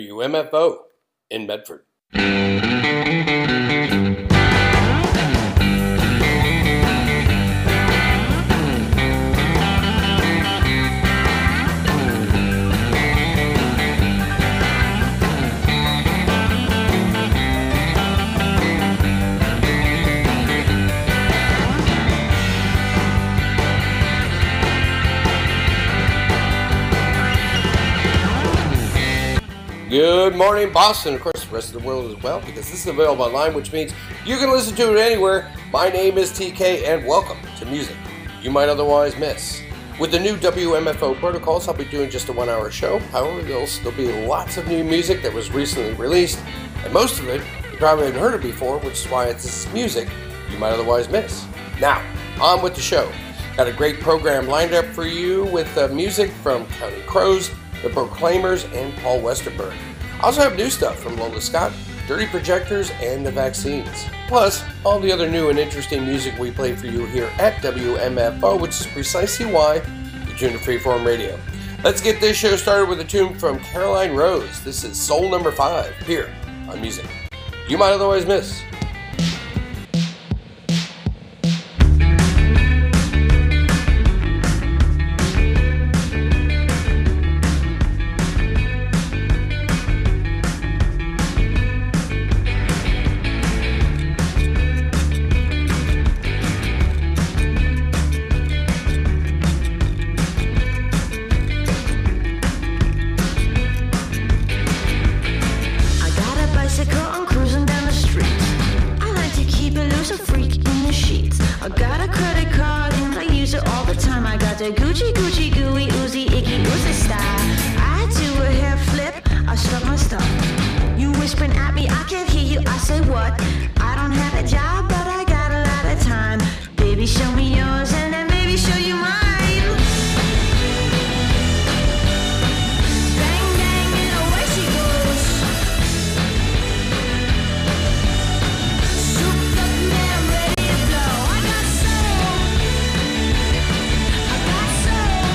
WMFO in Medford. Good morning, Boston. Of course, the rest of the world as well, because this is available online, which means you can listen to it anywhere. My name is TK, and welcome to Music You Might Otherwise Miss. With the new WMFO protocols, I'll be doing just a 1-hour show. However, there'll still be lots of new music that was recently released, and most of it you probably haven't heard it before, which is why it's music you might otherwise miss. Now, on with the show. Got a great program lined up for you with music from Counting Crows, The Proclaimers, and Paul Westerberg. I also have new stuff from Lola Scott, Dirty Projectors, and The Vaccines. Plus, all the other new and interesting music we play for you here at WMFO, which is precisely why you tune to Freeform Radio. Let's get this show started with a tune from Caroline Rose. This is Soul Number 5 here on Music You Might Otherwise Miss. I got soul.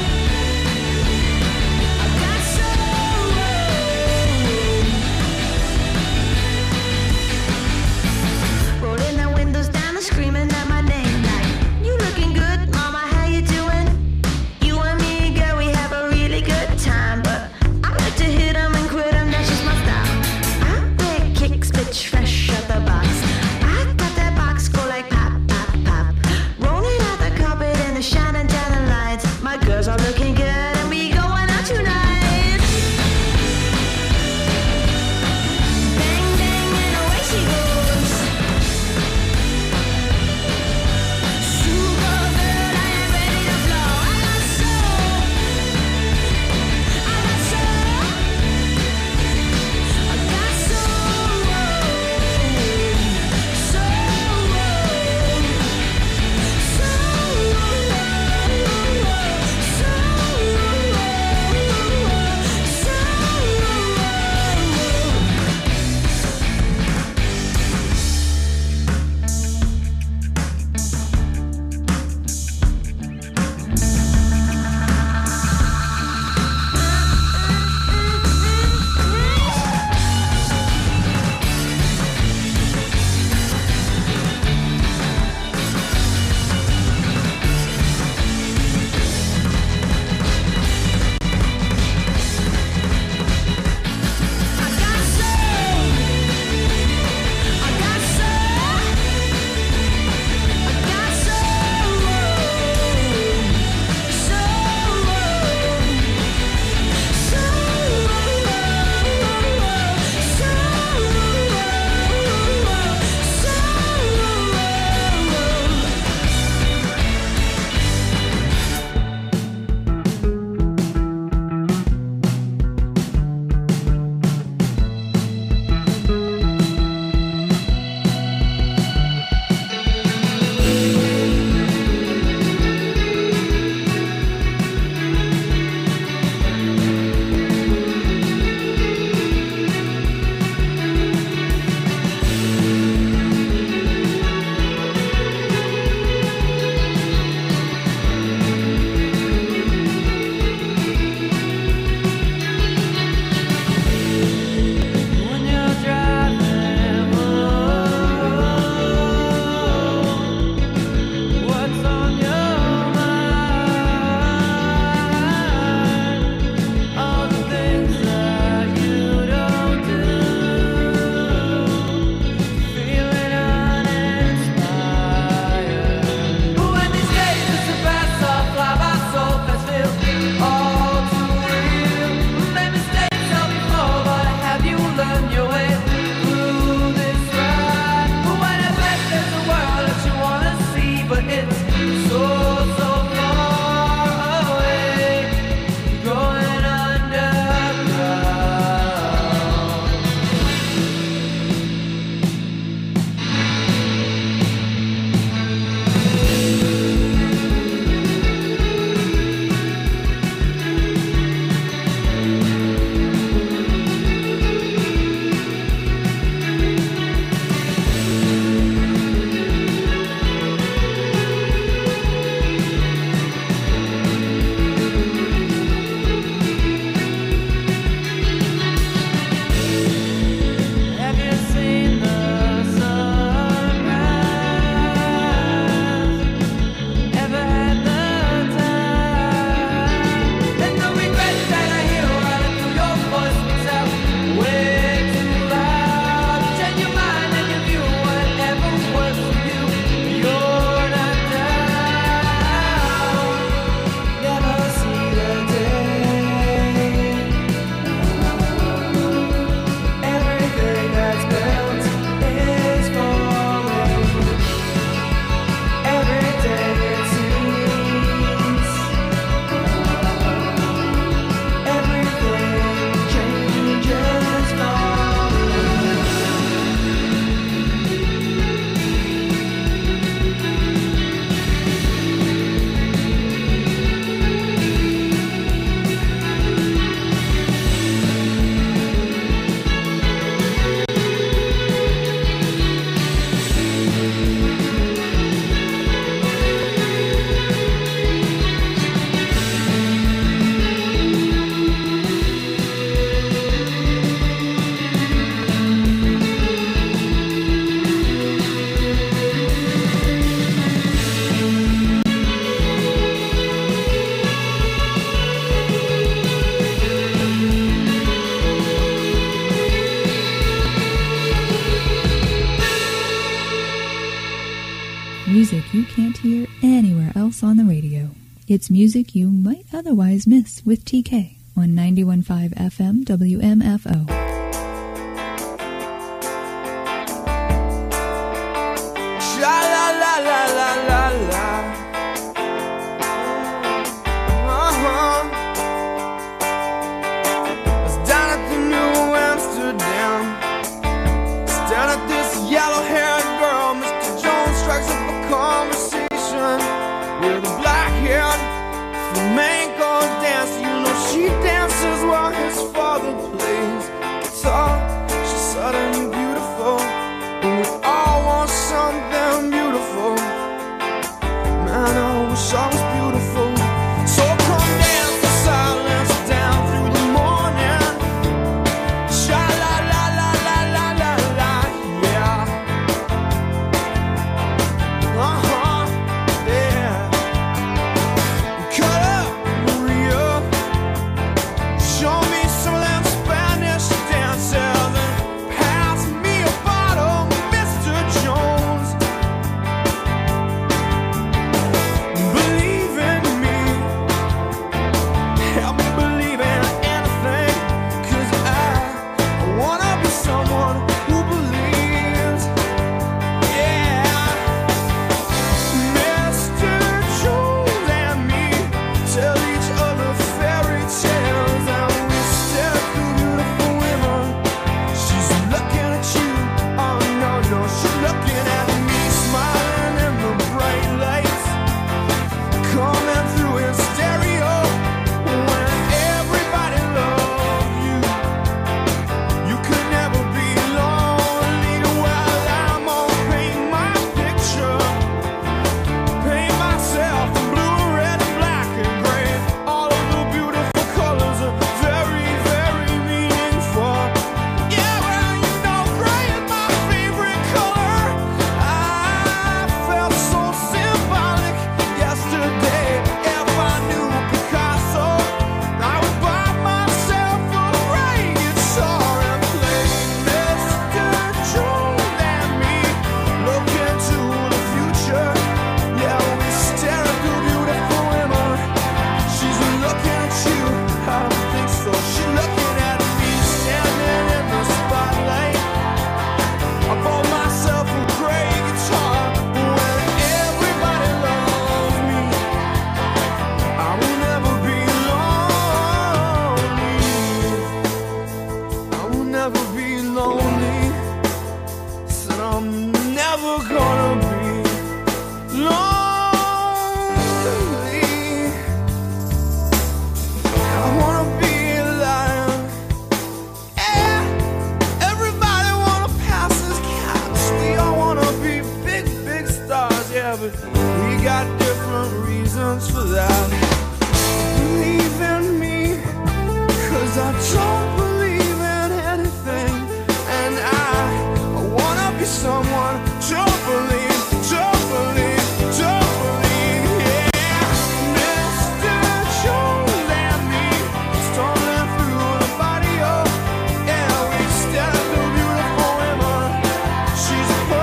music you can't hear anywhere else on the radio. It's music you might otherwise miss with TK on 91.5 FM WMFO.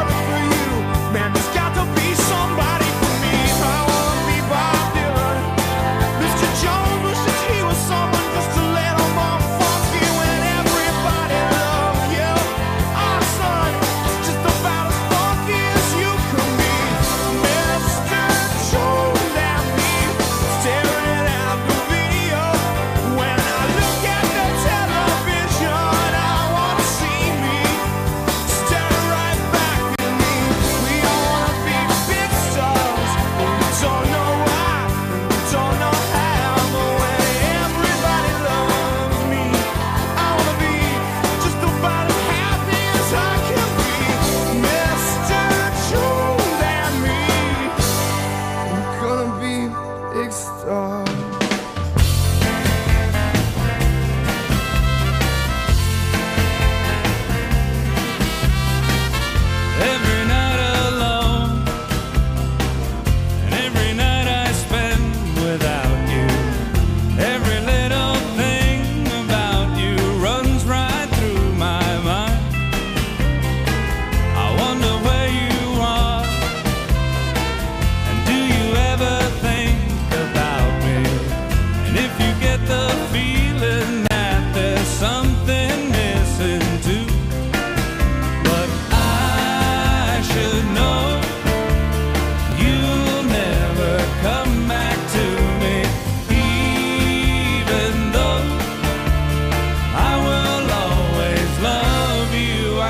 Man, there's got to be somebody for me. I wanna be Bob Dylan.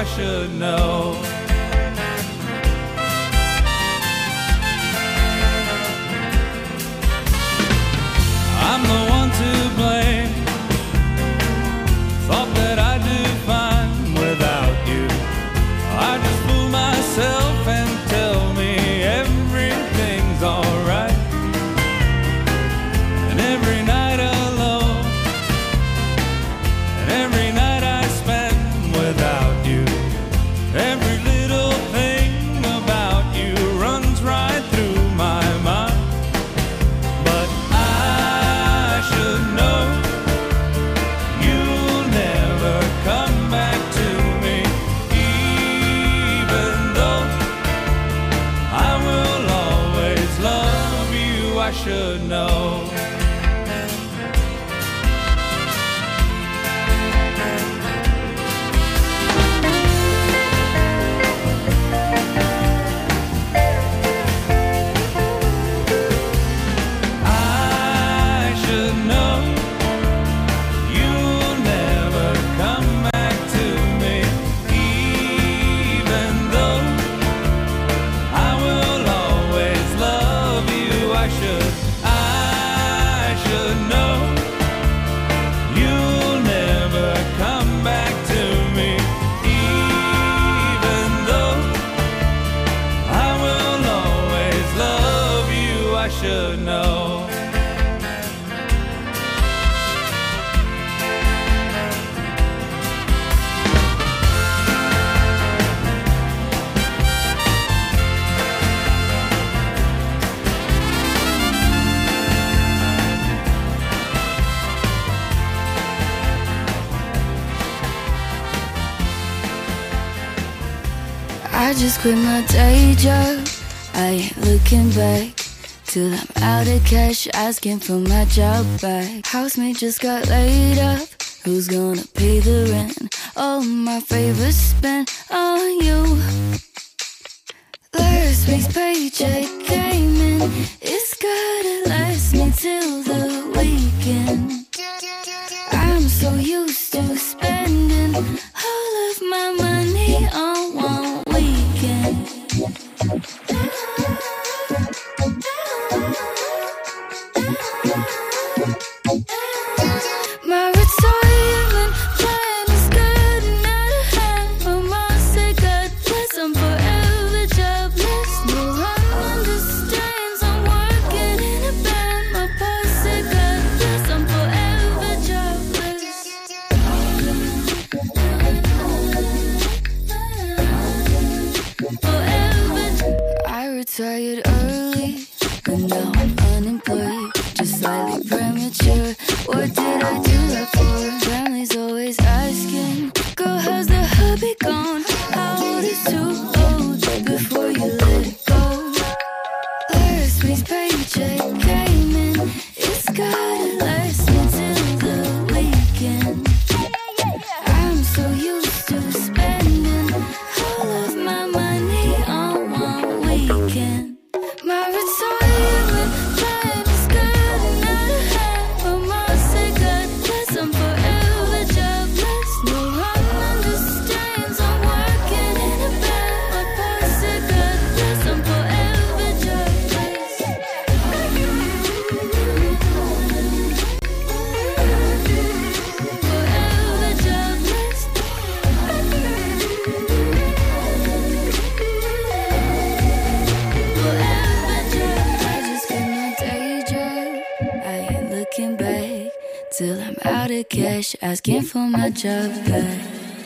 I should know. I'm the one to blame. Thought that I'd do fine without you. I just fool myself and tell me everything's alright. And every night alone, and every night I spend without you, every little thing about you runs right through my mind. But I should know you'll never come back to me, even though I will always love you. I should know. Should know. I just quit my day job, I ain't looking back. Till I'm out of cash, asking for my job back. Housemate just got laid up, who's gonna pay the rent? All my favors spent on you. Last week's paycheck came in, it's gotta last me till the weekend. I'm so used to spending all of my money on one weekend. My retirement plan is good and out of hand. My mom said God bless, I'm forever jobless. No one understands I'm working in a band. My pa said God bless, I'm forever jobless. Forever. I retired early and now I'm unemployed, just slightly premature. What did I do that for? Family's always asking, girl, how's the hubby gone? How old is too old before you let it go? Last week's paycheck came in, it's gotta last me till the weekend. I'm so used to spending all of my money on one weekend. My retirement plan is good and out of hand. My mom said God bless, I'm forever jobless. No one understands I'm working in a band. My pa said God bless, I'm forever jobless. Forever jobless. I just quit my day job, I ain't looking back. Till I'm out of cash, asking for my job back.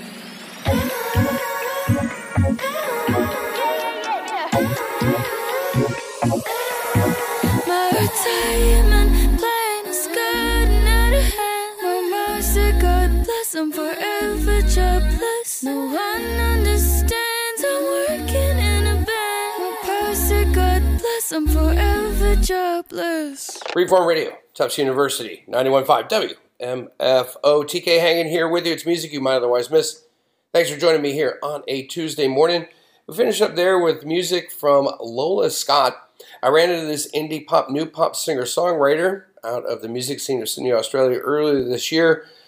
My retirement plan is good and out of hand. My mom said God bless, I'm forever jobless. No one understands I'm working in a band. My pa said God bless, I'm forever jobless. Freeform Radio, Tufts University, 91.5 WMFO. TK hanging here with you. It's music you might otherwise miss. Thanks for joining me here on a Tuesday morning. We finished up there with music from Lola Scott. I ran into this indie pop, new pop singer-songwriter out of the music scene of Sydney, Australia earlier this year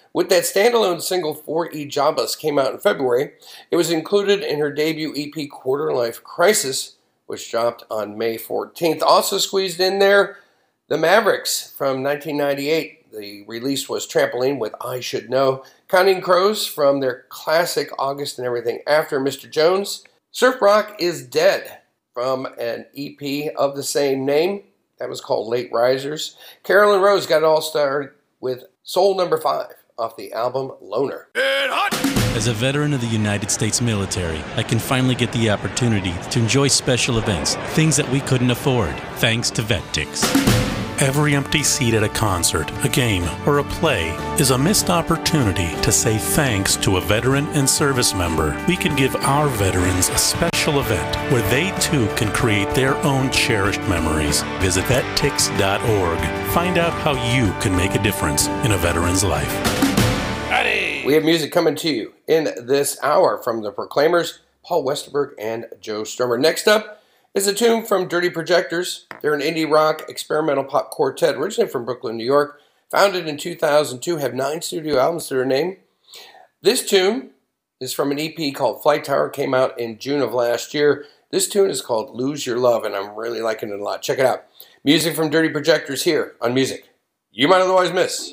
With that standalone single 4E Jobless came out in February, it was included in her debut EP Quarter Life Crisis, which dropped on May 14th. Also squeezed in there, The Mavericks from 1998. The release was Trampoline with I Should Know. Counting Crows from their classic August and Everything After Mr. Jones. Surf Rock is Dead from an EP of the same name. That was called Late Risers. Carolyn Rose got it all started with Soul Number 5 off the album Loner. As a veteran of the United States military, I can finally get the opportunity to enjoy special events, things that we couldn't afford, thanks to VetTix. Every empty seat at a concert, a game, or a play is a missed opportunity to say thanks to a veteran and service member. We can give our veterans a special event where they too can create their own cherished memories. Visit vettix.org. Find out how you can make a difference in a veteran's life. We have music coming to you in this hour from the Proclaimers, Paul Westerberg and Joe Stromer. Next up is a tune from Dirty Projectors. They're an indie rock experimental pop quartet originally from Brooklyn, New York. Founded in 2002, have 9 studio albums to their name. This tune is from an EP called Flight Tower, came out in June of last year. This tune is called Lose Your Love, and I'm really liking it a lot. Check it out. Music from Dirty Projectors here on Music You Might Otherwise Miss.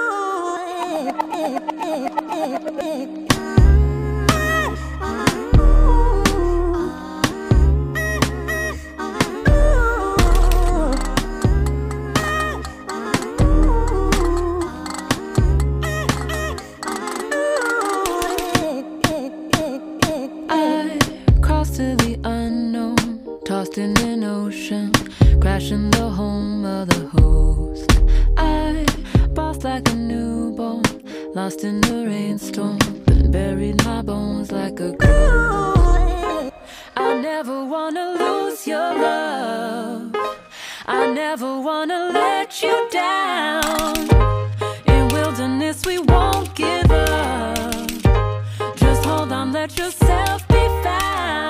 Tossed in an ocean, crashing the home of the host. I bossed like a newborn, lost in the rainstorm, and buried my bones like a ghost. I never wanna lose your love, I never wanna let you down. In wilderness we won't give up, just hold on, let yourself be found.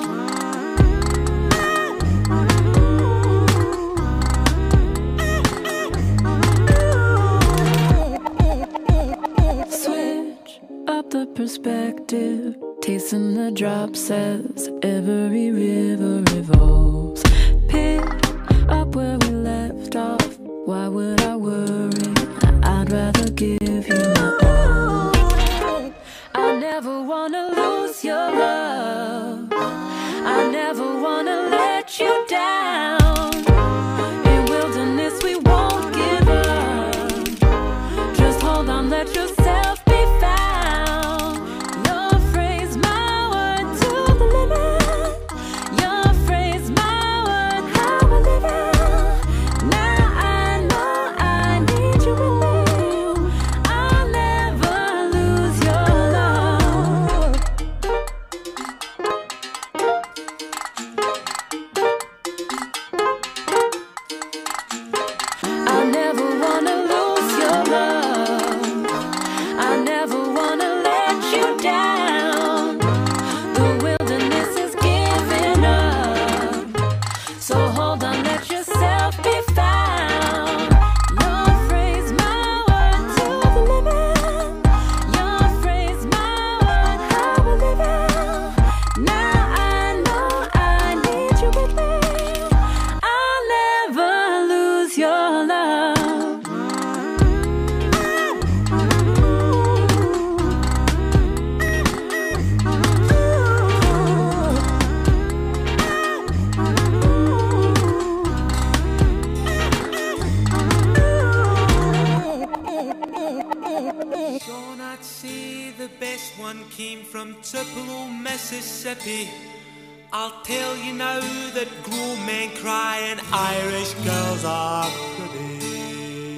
The perspective, tasting the drops as every river revolves. Pick up where we left off, why would I worry? I'd rather give you my all. I never wanna lose your love, I never wanna let you down. In wilderness we won't give up, just hold on, let yourself be found. Mississippi. I'll tell you now that grown men cry and Irish girls are pretty.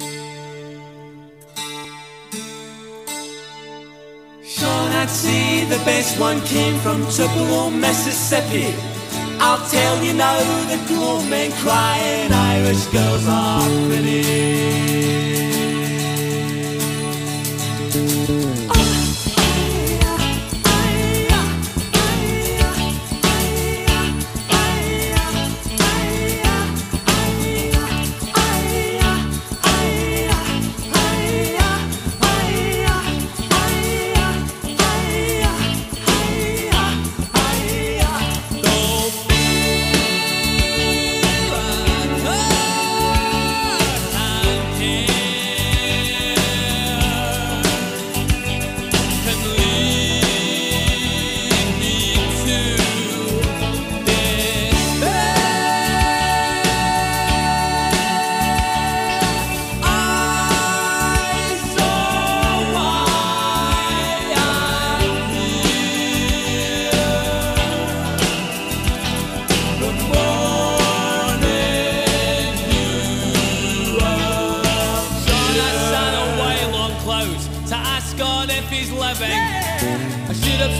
Sean, I'd say the best one came from Tupelo, Mississippi. I'll tell you now that grown men cry and Irish girls are pretty.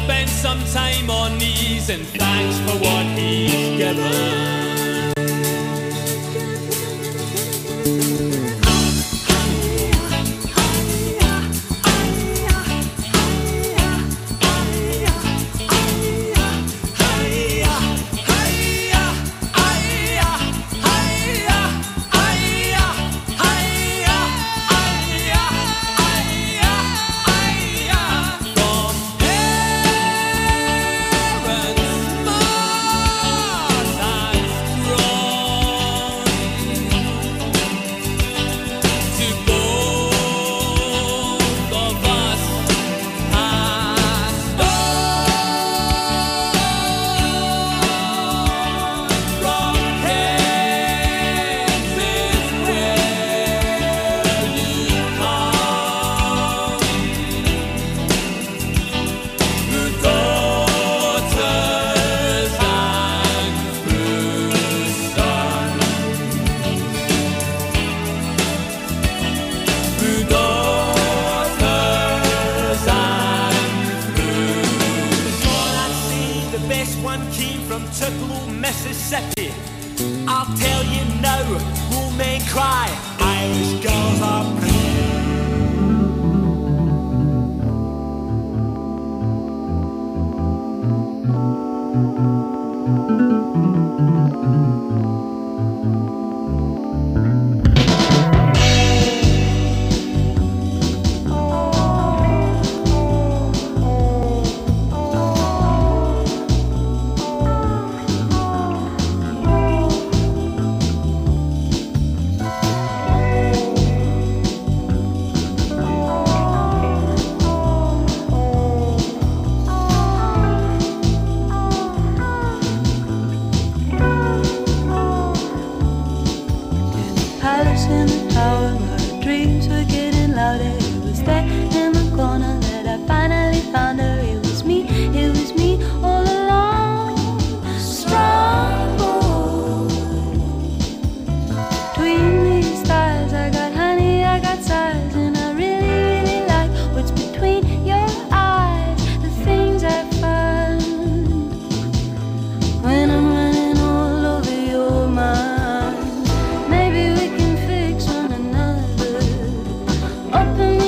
spent some time on knees and thanks for what he's given. Mississippi. I'll tell you now, women cry, Irish girls are pretty. Open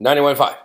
91.5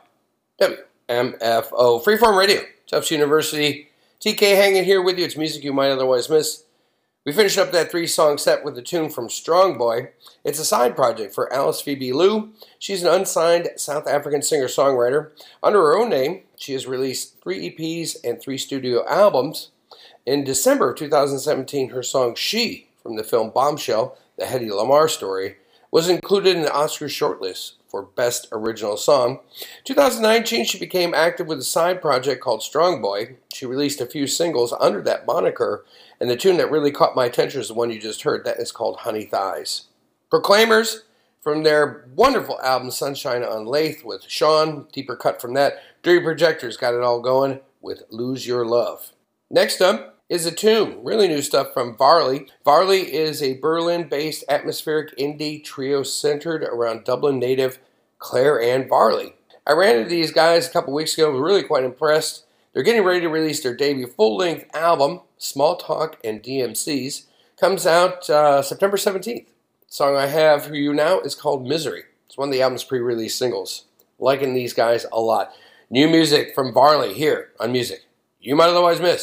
WMFO Freeform Radio, Tufts University. TK hanging here with you. It's music you might otherwise miss. We finished up that 3-song set with a tune from Strong Boy. It's a side project for Alice Phoebe Liu. She's an unsigned South African singer-songwriter. Under her own name, she has released 3 EPs and 3 studio albums. In December of 2017, her song She, from the film Bombshell, the Hedy Lamarr story, was included in the Oscar shortlist for Best Original Song. 2019, she became active with a side project called Strong Boy. She released a few singles under that moniker, and the tune that really caught my attention is the one you just heard. That is called Honey Thighs. Proclaimers, from their wonderful album Sunshine on Lathe with Sean, deeper cut from that. Dirty Projectors got it all going with Lose Your Love. Next up is a tune, really new stuff from Varley. Varley is a Berlin-based atmospheric indie trio centered around Dublin native Claire Ann Varley. I ran into these guys a couple weeks ago, was really quite impressed. They're getting ready to release their debut full-length album, Small Talk and DMCs. Comes out September 17th. The song I have for you now is called Misery. It's one of the album's pre-release singles. Liking these guys a lot. New music from Varley here on Music You Might Otherwise Miss.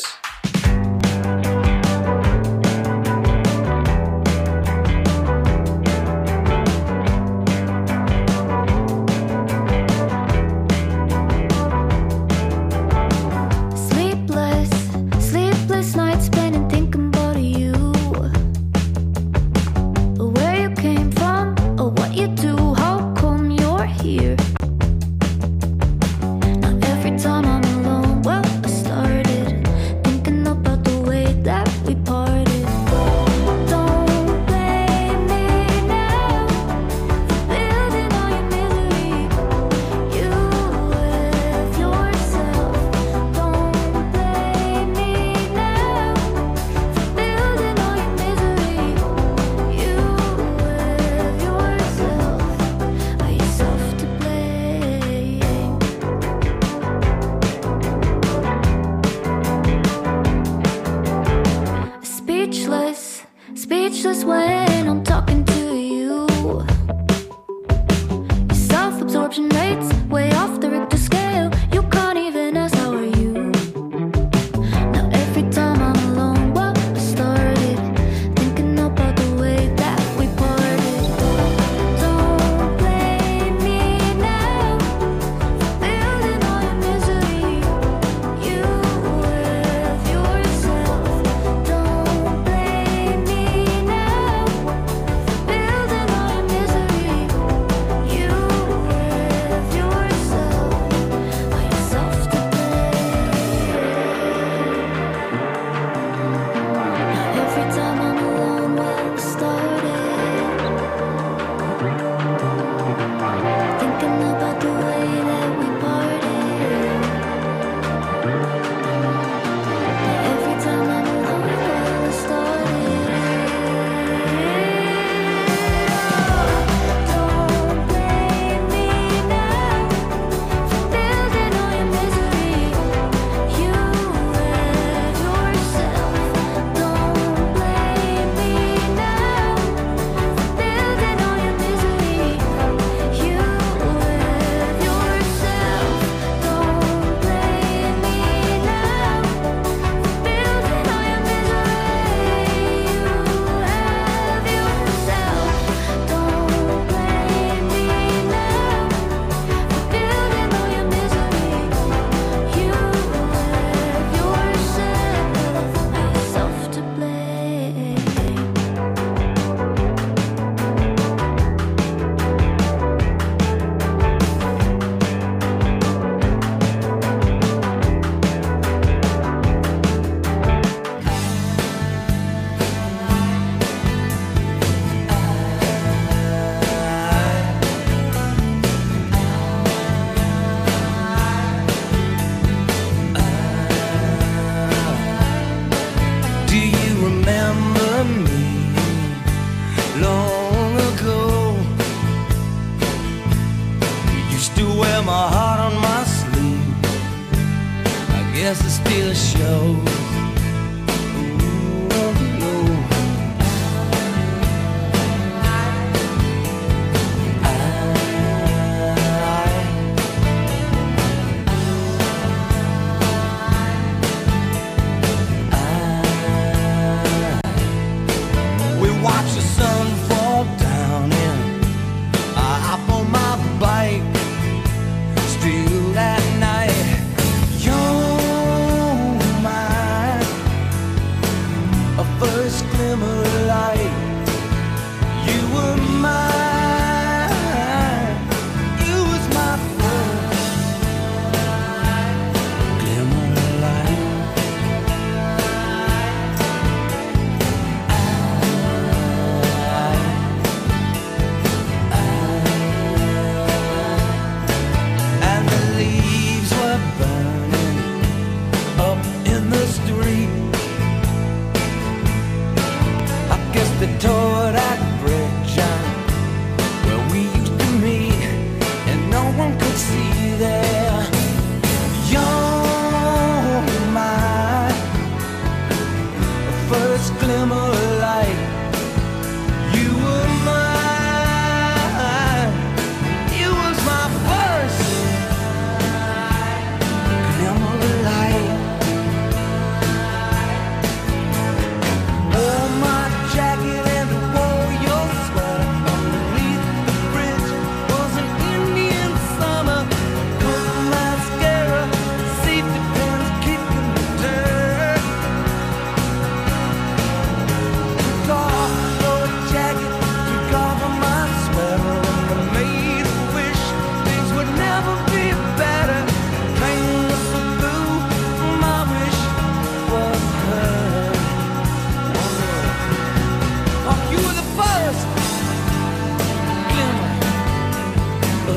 guess it still shows. they tore that bridge down where we used to meet, and no one could see there. You're my first glimmer of light. You were mine. You was my first glimmer of light. Oh, my jacket and wore your sweater underneath the bridge was an Indian summer. Purple mascara, safety pins kicking the dirt. Took off your jacket, took off my sweater, and I made a wish things would never be better. Train whistle blew, my wish was heard. Oh, you were the first glimmer of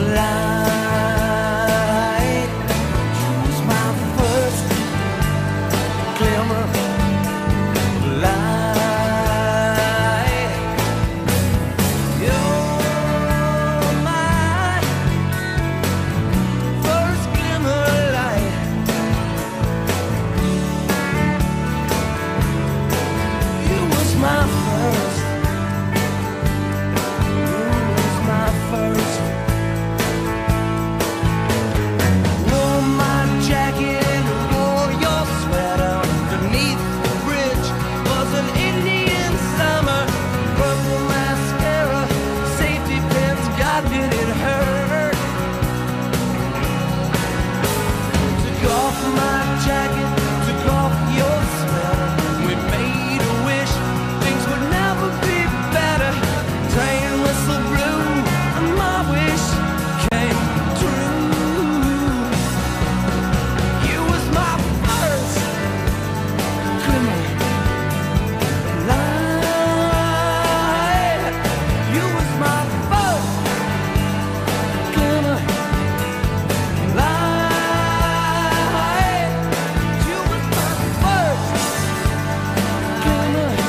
light. You was my first glimmer of light. You're my first glimmer of light. You was my first. You was my first. Wore my jacket and wore your sweater underneath the bridge was an Indian summer. Purple mascara, safety pins, God did it hurt. Took off my jacket, took off your sweater. We made a wish things would never be better. Train whistle blew and my wish came true. You was my first glimmer of light. You was my first glimmer of light. You was my first glimmer of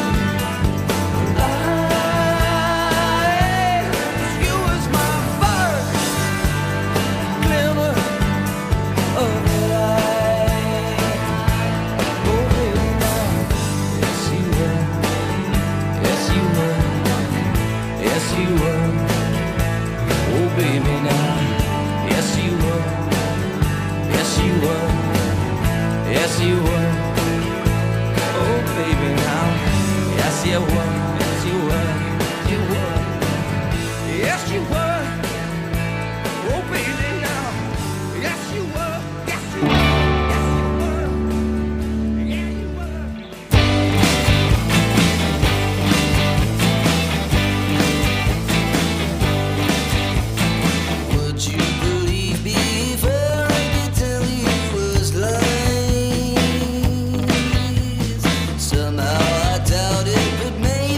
light. You was my first glimmer of light. Oh, baby, now, yes you were, yes you were, yes you were. Oh, baby, now, yes you were, yes you were, yes you were. Oh, baby, now, yes you were, yes you were, you were, yes you were. Oh, baby, now, yes you were, yes you were, yes you were, yeah you were. Would you believe me if I could tell you it was lies? Somehow I doubt it, but maybe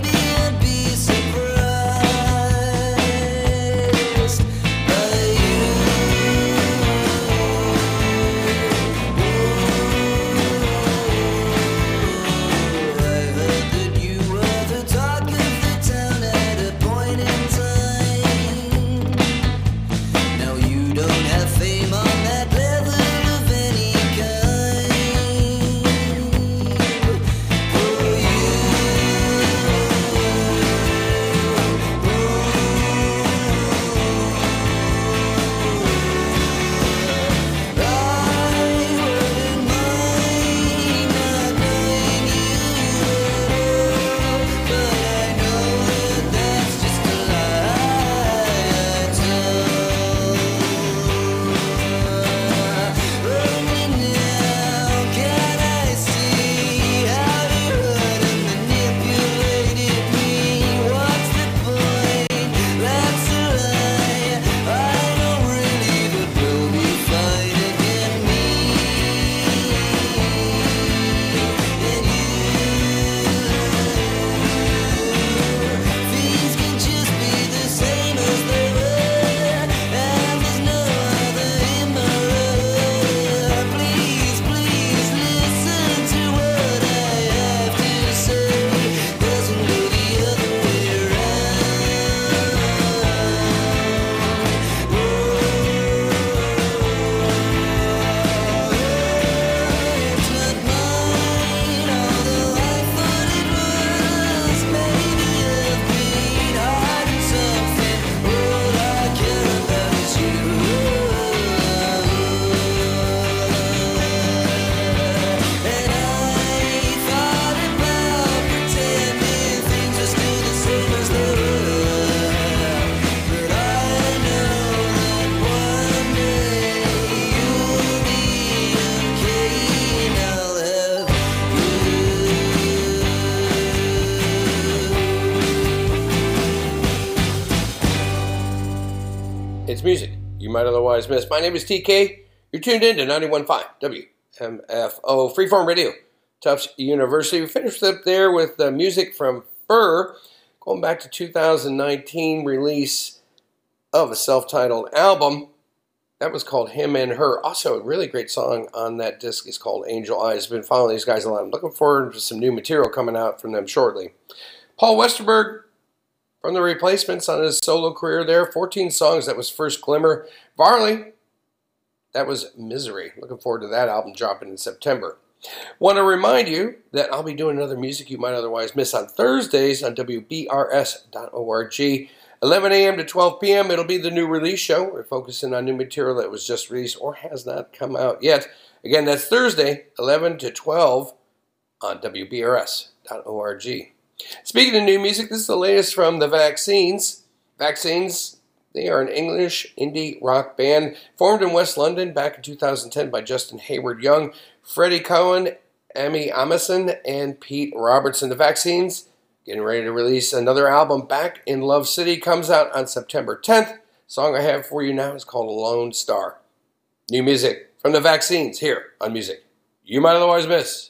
It's music you might otherwise miss. My name is TK. You're tuned in to 91.5 WMFO Freeform Radio, Tufts University. We finished up there with music from Fur, going back to 2019 release of a self-titled album. That was called Him and Her. Also, a really great song on that disc is called Angel Eyes. I've been following these guys a lot. I'm looking forward to some new material coming out from them shortly. Paul Westerberg from The Replacements on his solo career there. 14 songs. That was First Glimmer. Varley, that was Misery. Looking forward to that album dropping in September. Want to remind you that I'll be doing another music you might otherwise miss on Thursdays on WBRS.org. 11 a.m. to 12 p.m. It'll be the new release show. We're focusing on new material that was just released or has not come out yet. Again, that's Thursday, 11 to 12 on WBRS.org. Speaking of new music, this is the latest from the Vaccines. Vaccines, they are an English indie rock band formed in West London back in 2010 by Justin Hayward Young, Freddie Cohen, Amy Amison, and Pete Robertson. The Vaccines getting ready to release another album, Back in Love City, comes out on September 10th. The song I have for you now is called Lone Star. New music from the Vaccines here on Music You Might Otherwise Miss.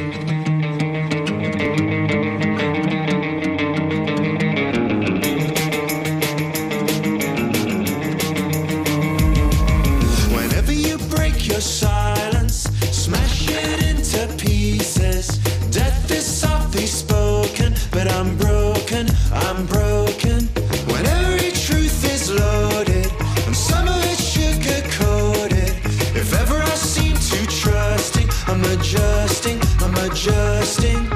Whenever you break your silence, smash it into pieces. Death is softly spoken, but I'm broken, I'm broken. When every truth is loaded, and some of it sugar-coated. If ever I seem too trusting, I'm adjusting, I'm adjusting.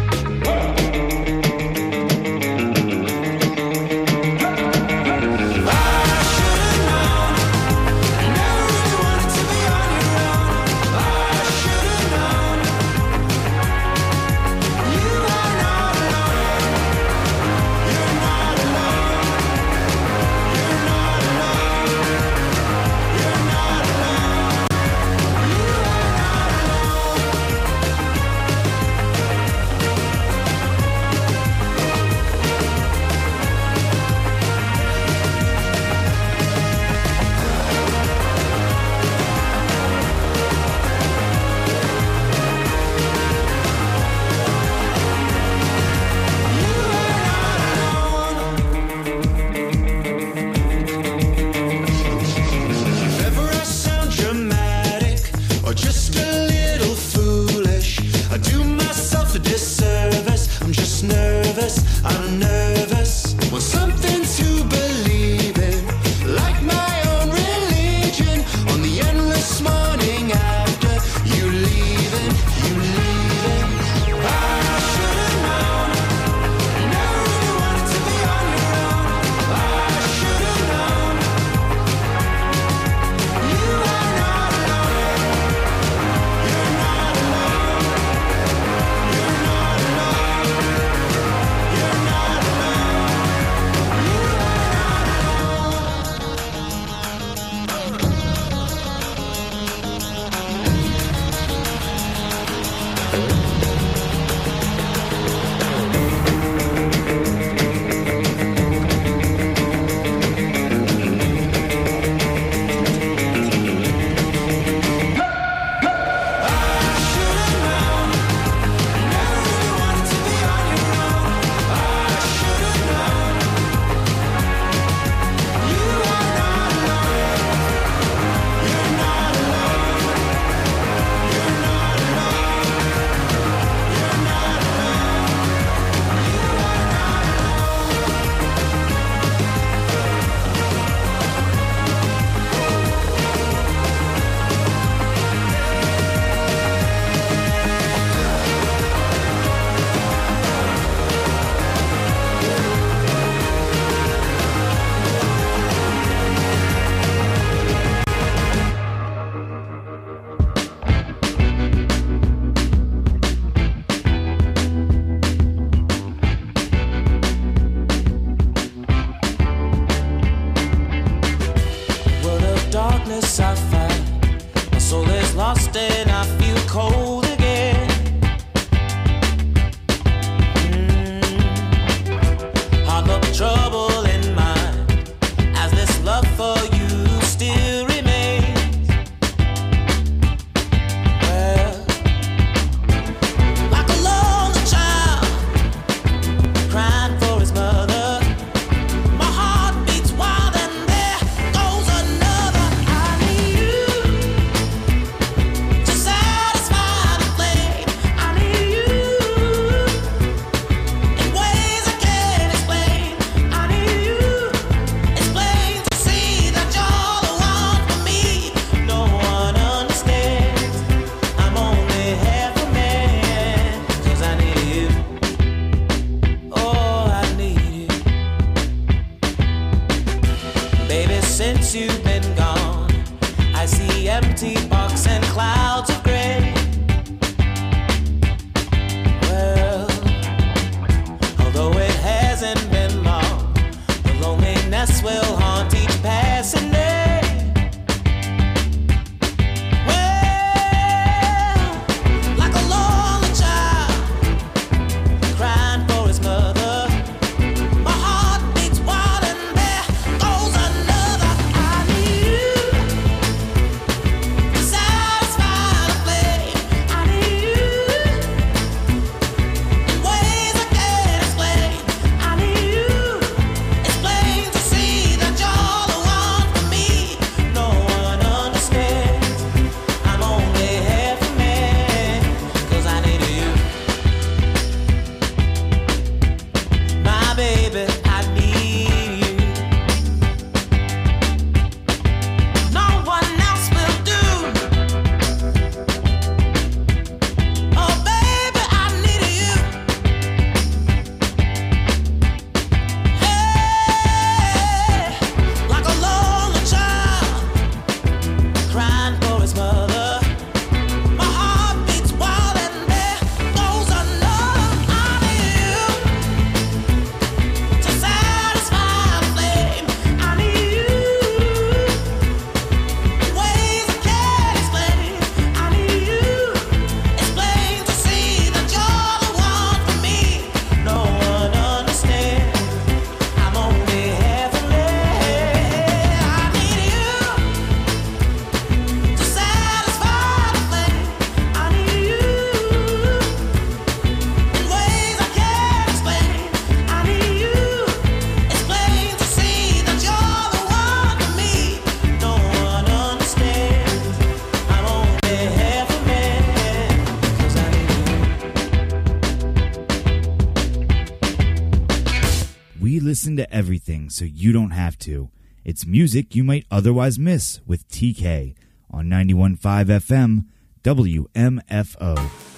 we listen to everything so you don't have to. It's music you might otherwise miss with TK on 91.5 FM WMFO.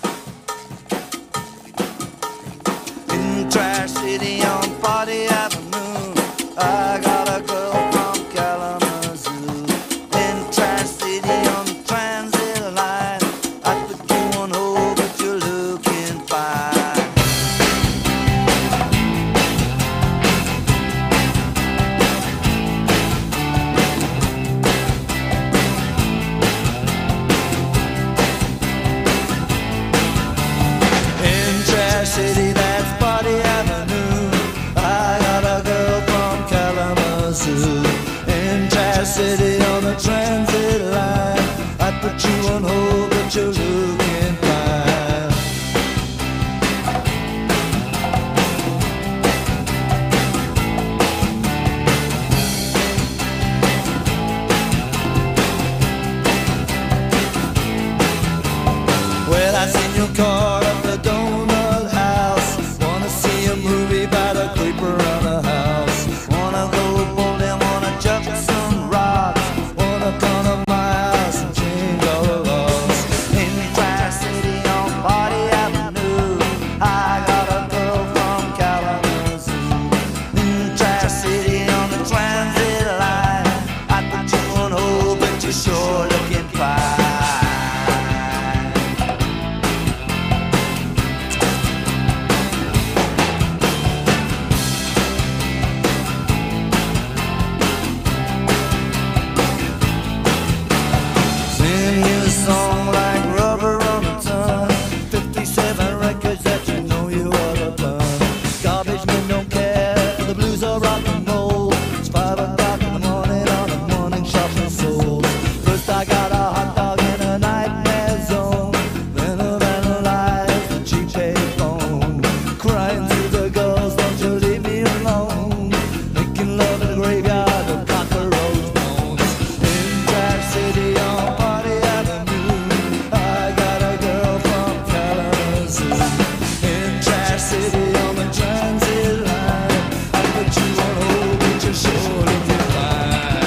In Trash City on Party Avenue, I got a girl from Kalamazoo. In Trash City on the transit line, I put you on hold, but you're looking fine. City, that's Party Avenue. I got a girl from Kalamazoo. In Trash City on the transit line, I put you on hold, but you're looking fine. Well, I seen your car at the Donut House. Wanna see a movie about a creeper around the house. Wanna go bowling, wanna chuck some rocks. Wanna come to my house and change all the laws. In Trash City on Party Avenue, I got a girl from Kalamazoo. In Trash City on the transit line, I put you on hold, but you're sure looking fine. Sing you a song like Rubber on a Ton. 57 records that you know you ought to burn. Garbage men don't care for the blues or rock and roll. It's 5 o'clock in the morning on a morning shopping soul. First I got a hot dog in a nightmare zone. Then I vandalized the cheap payphone. Crying to the girls, don't you leave me alone. Making love in the graveyard of cockroach bones. In Trash City on Party Avenue, I got a girl from Kalamazoo. In Trash City on the transit line, I put you on hold, but you're sure looking fine.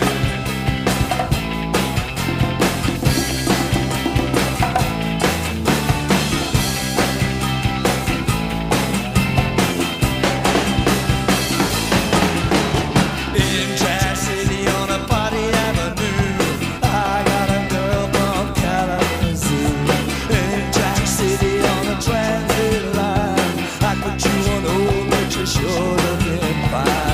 In Trash City on a Party Avenue, I got a girl from Kalamazoo. In Trash City on the transit line, I put you on hold, but you're sure looking fine.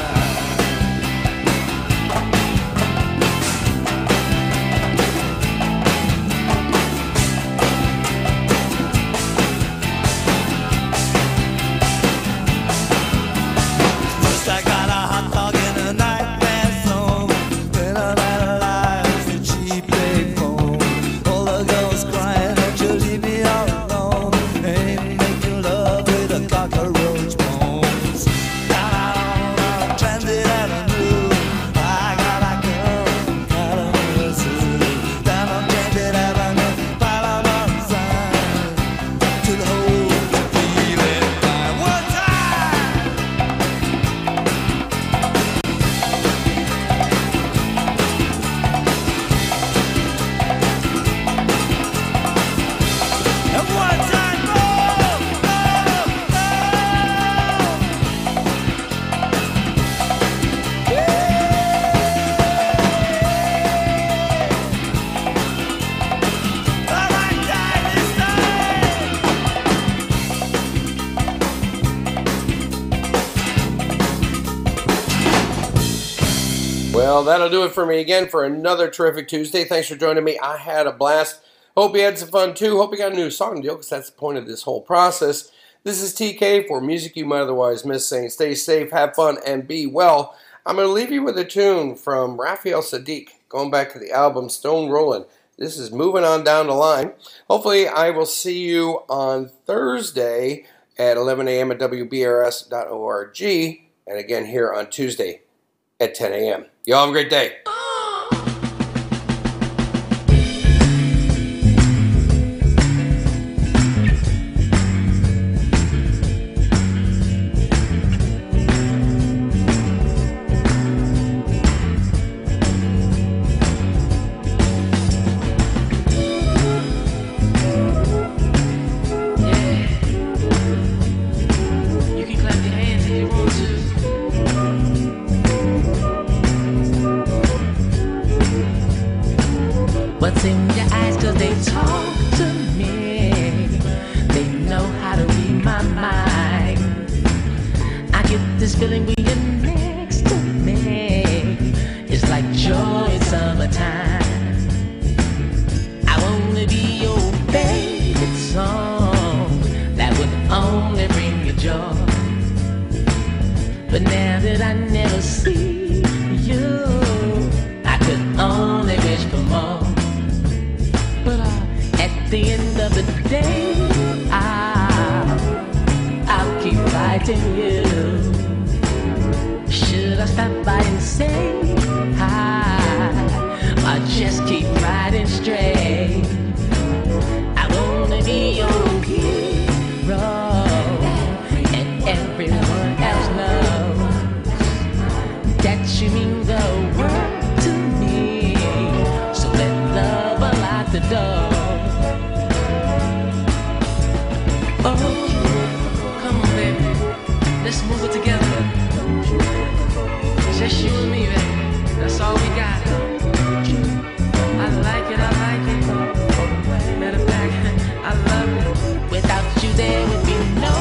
First I got a hot dog in a nightmare zone. Then I vandalized the cheap payphone. All the girls crying that you leave me all alone. Ain't making love with a cockroach bones. Down on Transit Avenue, I got a girl from Kalamazoo. Down on Transit Avenue, pile on the sign. To the hole, feeling fine. One time! And one time more! All right, time this time! Well, that'll do it for me again for another terrific Tuesday. Thanks for joining me. I had a blast. Hope you had some fun too. Hope you got a new song deal, because that's the point of this whole process. This is TK for Music You Might Otherwise Miss, saying stay safe, have fun, and be well. I'm going to leave you with a tune from Raphael Saadiq, going back to the album Stone Rollin'. This is Moving On Down the Line. Hopefully I will see you on Thursday at 11 a.m. at WBRS.org, and again here on Tuesday at 10 a.m. Y'all have a great day. in your eyes 'cause they talk to me. They know how to read my mind. I get this feeling when you're next to me. It's like joy in summertime. I wanna be your favorite song that would only bring you joy. But now that I never see you, I could only wish for more. But at the end of the day, I'll keep writing you. Should I stop by and say hi, or just keep riding straight? I wanna be your hero, and everyone else knows that you mean the world to me. So let love unlock the door. Oh, come on, baby, let's move it together. Just you and me, baby. That's all we got. I like it, I like it. Matter of fact, I love it. Without you there would be no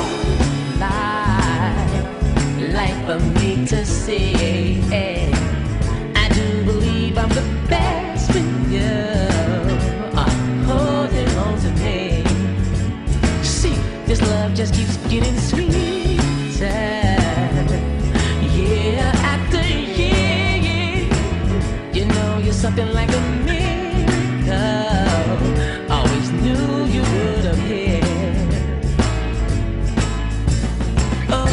life for me to see. I do believe I'm the best when you are holding on to me. See, this love just keeps getting sweeter. Year after year, you know you're something like a miracle. Always knew you would appear. Oh,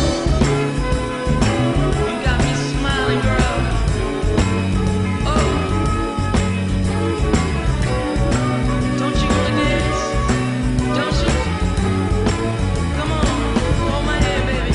you got me smiling, girl. Oh, don't you wanna dance? Don't you? Come on, hold my hand, baby.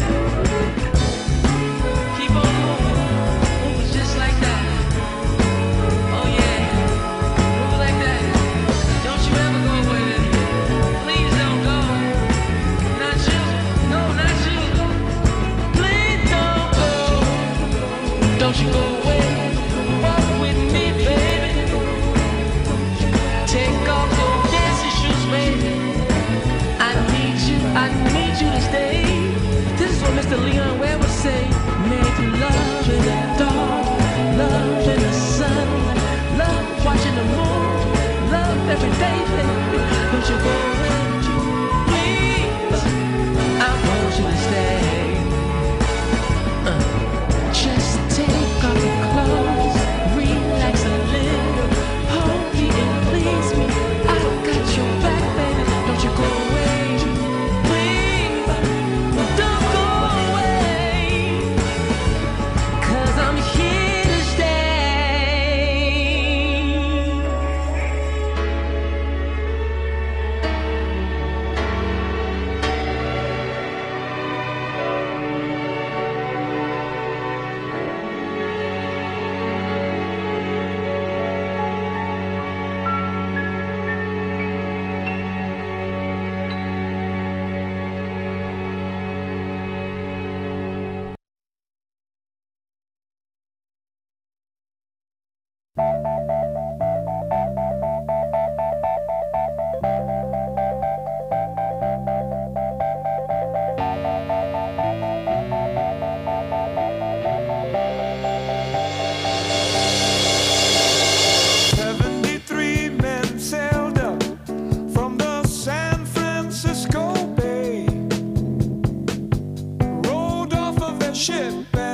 Keep on moving just like that. Oh yeah, move like that. Don't you ever go away, baby. Please don't go. Not you, no, not you. Please don't go. Don't you go away. Walk with me, baby. Take off your dancing shoes, baby. I need you to stay. This is what Mr. Leon Ware would say. Make love in the dark, love in the sun, love watching the moon, love every day, baby. Don't you go away, please. I want you to stay. Just take off your clothes, relax a little, hold me and please me. I got your back, baby. Don't you go away, please. Don't go away, 'cause I'm here to stay. Ship